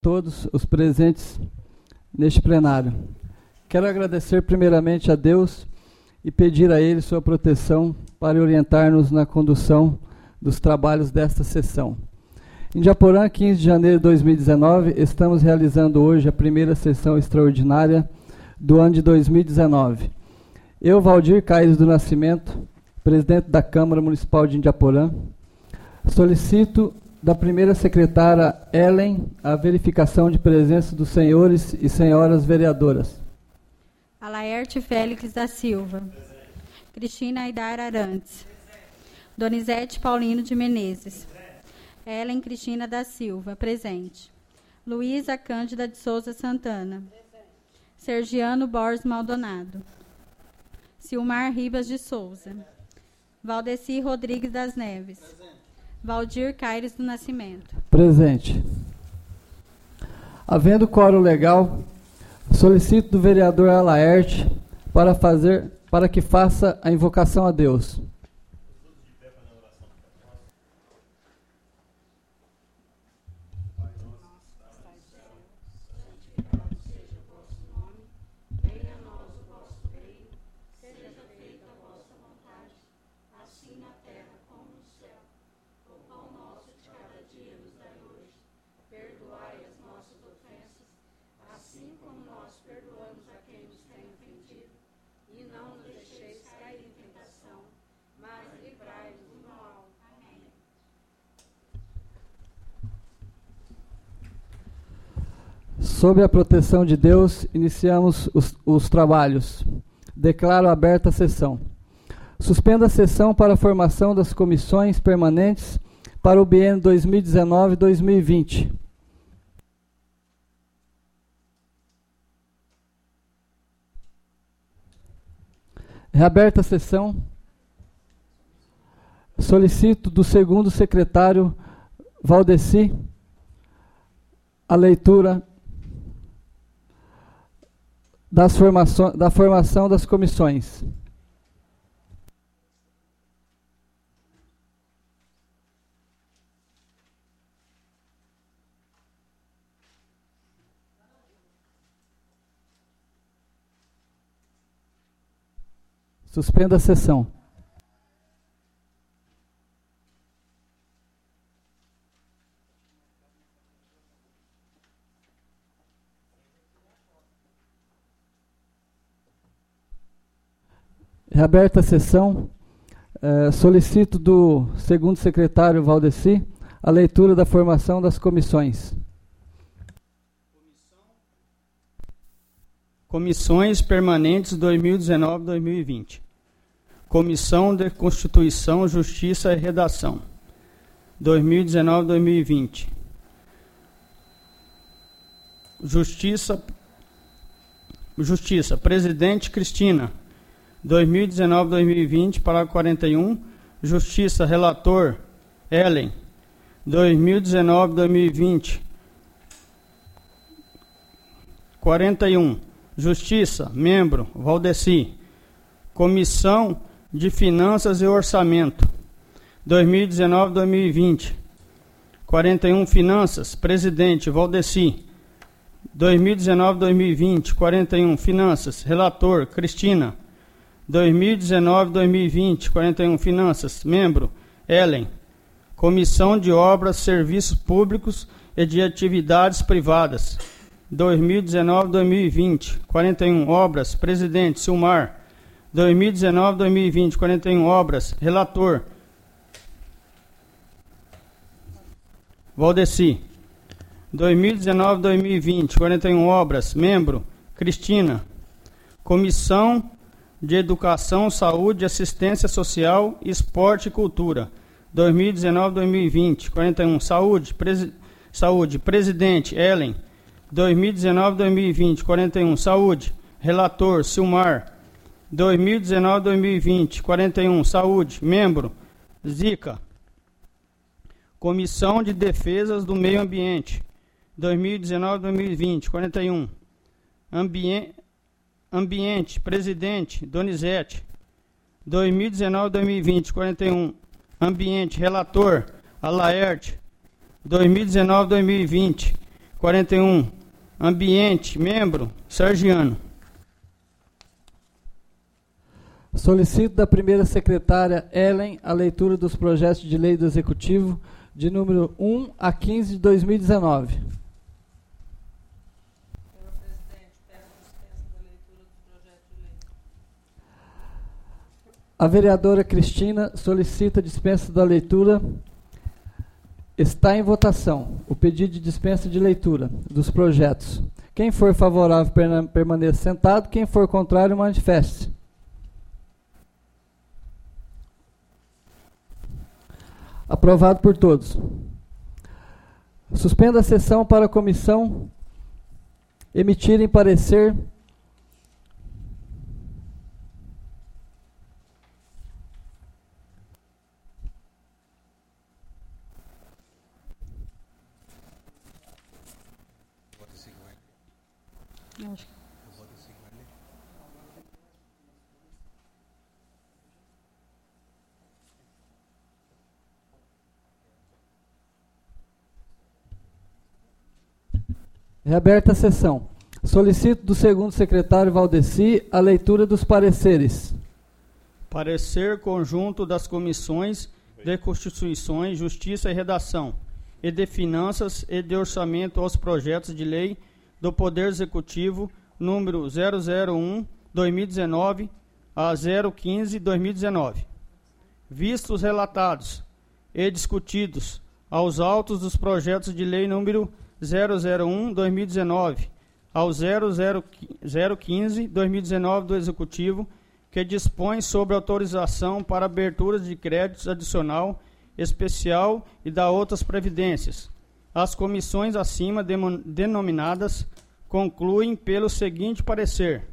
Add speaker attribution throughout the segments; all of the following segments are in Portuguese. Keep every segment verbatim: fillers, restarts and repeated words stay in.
Speaker 1: Todos os presentes neste plenário. Quero agradecer primeiramente a Deus e pedir a Ele sua proteção para orientar-nos na condução dos trabalhos desta sessão. Em Japorã, quinze de janeiro de dois mil e dezenove, estamos realizando hoje a primeira sessão extraordinária do ano de dois mil e dezenove. Eu, Valdir Caires do Nascimento, presidente da Câmara Municipal de Indiaporã, solicito da primeira secretária Ellen a verificação de presença dos senhores e senhoras vereadoras.
Speaker 2: Alaerte Félix da Silva. Cristina Aidar Arantes. Donizete Paulino de Menezes. Ellen Cristina da Silva, presente. Luísa Cândida de Souza Santana. Sergiano Borges Maldonado. Silmar Ribas de Souza. Valdeci Rodrigues das Neves. Valdir Caires do Nascimento.
Speaker 1: Presente. Havendo quórum legal, solicito do vereador Alaerte para, fazer, para que faça a invocação a Deus. Sob a proteção de Deus, iniciamos os, os trabalhos. Declaro aberta a sessão. Suspendo a sessão para a formação das comissões permanentes para o biênio dois mil e dezenove a dois mil e vinte. Reaberta a sessão. Solicito do segundo secretário Valdeci a leitura Das formações, da formação das comissões. Suspenda a sessão. Reaberta a sessão, eh, solicito do segundo secretário Valdeci a leitura da formação das comissões.
Speaker 3: Comissões permanentes dois mil e dezenove a dois mil e vinte. Comissão de Constituição, Justiça e Redação, dois mil e dezenove a dois mil e vinte. Justiça, Justiça, Presidente Cristina, dois mil e dezenove a dois mil e vinte, parágrafo quarenta e um. Justiça, relator, Ellen, dois mil e dezenove a dois mil e vinte. quarenta e um. Justiça, membro, Valdeci. Comissão de Finanças e Orçamento, dois mil e dezenove a dois mil e vinte. quarenta e um. Finanças, presidente, Valdeci. dois mil e dezenove a dois mil e vinte. quarenta e um. Finanças, relator, Cristina. dois mil e dezenove a dois mil e vinte, quarenta e um, Finanças, membro, Ellen. Comissão de Obras, Serviços Públicos e de Atividades Privadas, dois mil e dezenove a dois mil e vinte, quarenta e um, Obras, presidente, Silmar. dois mil e dezenove a dois mil e vinte, quarenta e um, Obras, relator, Valdeci. dois mil e dezenove a dois mil e vinte, quarenta e um, Obras, membro, Cristina. Comissão de Educação, Saúde, Assistência Social, Esporte e Cultura, dois mil e dezenove a dois mil e vinte, quarenta e um, Saúde, presi, Saúde, Presidente, Ellen, dois mil e dezenove a dois mil e vinte, quarenta e um, Saúde, Relator, Silmar, dois mil e dezenove a dois mil e vinte, quarenta e um, Saúde, Membro, Zica. Comissão de Defesas do Meio Ambiente, dois mil e dezenove a dois mil e vinte, quarenta e um, Ambiente, Ambiente, Presidente, Donizete, dois mil e dezenove a dois mil e vinte, quarenta e um. Ambiente, Relator, Alaerte, dois mil e dezenove a dois mil e vinte, quarenta e um, Ambiente, membro, Sergiano.
Speaker 1: Solicito da primeira secretária Ellen a leitura dos projetos de lei do Executivo de número um a quinze de dois mil e dezenove.
Speaker 4: Senhor presidente, peço dispensa da leitura dos projetos de lei.
Speaker 1: A vereadora Cristina solicita dispensa da leitura. Está em votação o pedido de dispensa de leitura dos projetos. Quem for favorável permaneça sentado, quem for contrário manifeste. Aprovado por todos. Suspenda a sessão para a comissão emitirem parecer
Speaker 2: Acho que
Speaker 1: Reaberta a sessão. Solicito do segundo secretário Valdeci a leitura dos pareceres.
Speaker 3: Parecer conjunto das comissões de Constituição, Justiça e Redação, e de Finanças e de Orçamento aos projetos de lei do Poder Executivo, número zero zero um, dois mil e dezenove a zero quinze, dois mil e dezenove. Vistos relatados e discutidos aos autos dos projetos de lei número zero zero um, dois mil e dezenove ao zero zero quinze, dois mil e dezenove do Executivo, que dispõe sobre autorização para aberturas de créditos adicional, especial e da outras previdências. As comissões acima denominadas concluem pelo seguinte parecer.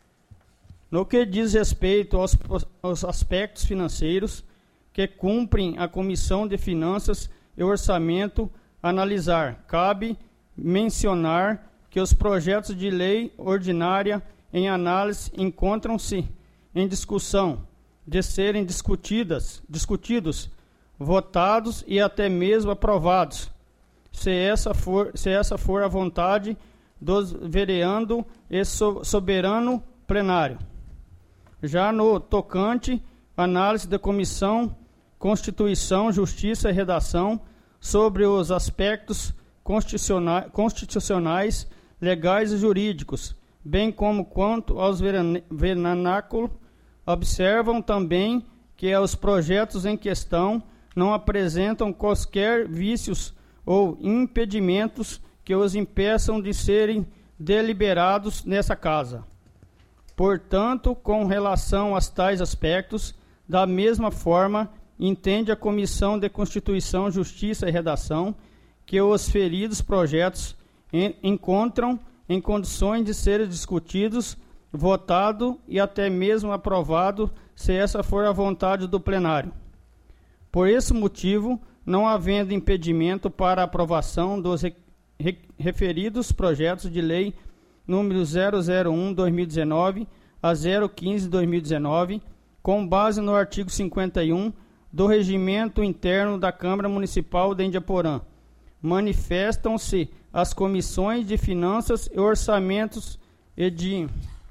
Speaker 3: No que diz respeito aos, aos aspectos financeiros que cumprem a Comissão de Finanças e Orçamento analisar, cabe mencionar que os projetos de lei ordinária em análise encontram-se em discussão, de serem discutidas, discutidos, votados e até mesmo aprovados, se essa for, se essa for a vontade dos vereando e so, soberano plenário. Já no tocante, análise da Comissão Constituição, Justiça e Redação sobre os aspectos constitucionais, constitucionais, legais e jurídicos, bem como quanto aos vernáculos, observam também que os projetos em questão não apresentam quaisquer vícios ou impedimentos que os impeçam de serem deliberados nessa casa. Portanto, com relação a tais aspectos, da mesma forma, entende a Comissão de Constituição, Justiça e Redação que os feridos projetos en- encontram em condições de serem discutidos, votado e até mesmo aprovado, se essa for a vontade do plenário. Por esse motivo, não havendo impedimento para a aprovação dos re- re- referidos projetos de lei número zero zero um, dois mil e dezenove a zero quinze, dois mil e dezenove, com base no artigo cinquenta e um do Regimento Interno da Câmara Municipal de Indiaporã, manifestam-se as comissões de Finanças e Orçamentos e de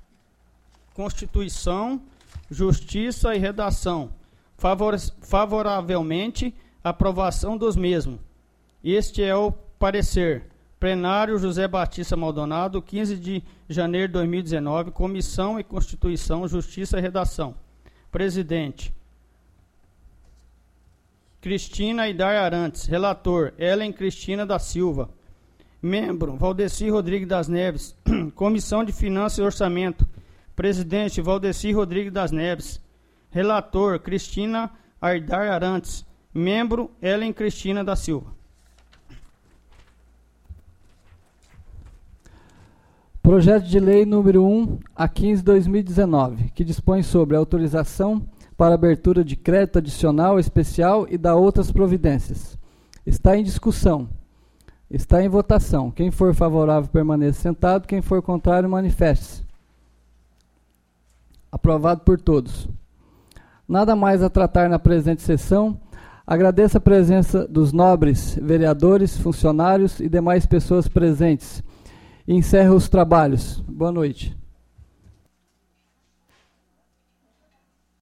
Speaker 3: Constituição, Justiça e Redação, favor, favoravelmente à aprovação dos mesmos. Este é o parecer. Plenário José Batista Maldonado, quinze de janeiro de dois mil e dezenove, Comissão e Constituição, Justiça e Redação. Presidente Cristina Aidar Arantes. Relator Ellen Cristina da Silva. Membro Valdeci Rodrigues das Neves. Comissão de Finanças e Orçamento. Presidente Valdeci Rodrigues das Neves. Relator Cristina Aidar Arantes. Membro Ellen Cristina da Silva.
Speaker 1: Projeto de Lei número um a quinze de dois mil e dezenove, que dispõe sobre a autorização para abertura de crédito adicional especial e da outras providências. Está em discussão. Está em votação. Quem for favorável permaneça sentado, quem for contrário manifeste-se. Aprovado por todos. Nada mais a tratar na presente sessão, Agradeço a presença dos nobres vereadores, funcionários e demais pessoas presentes. E encerro os trabalhos. Boa noite.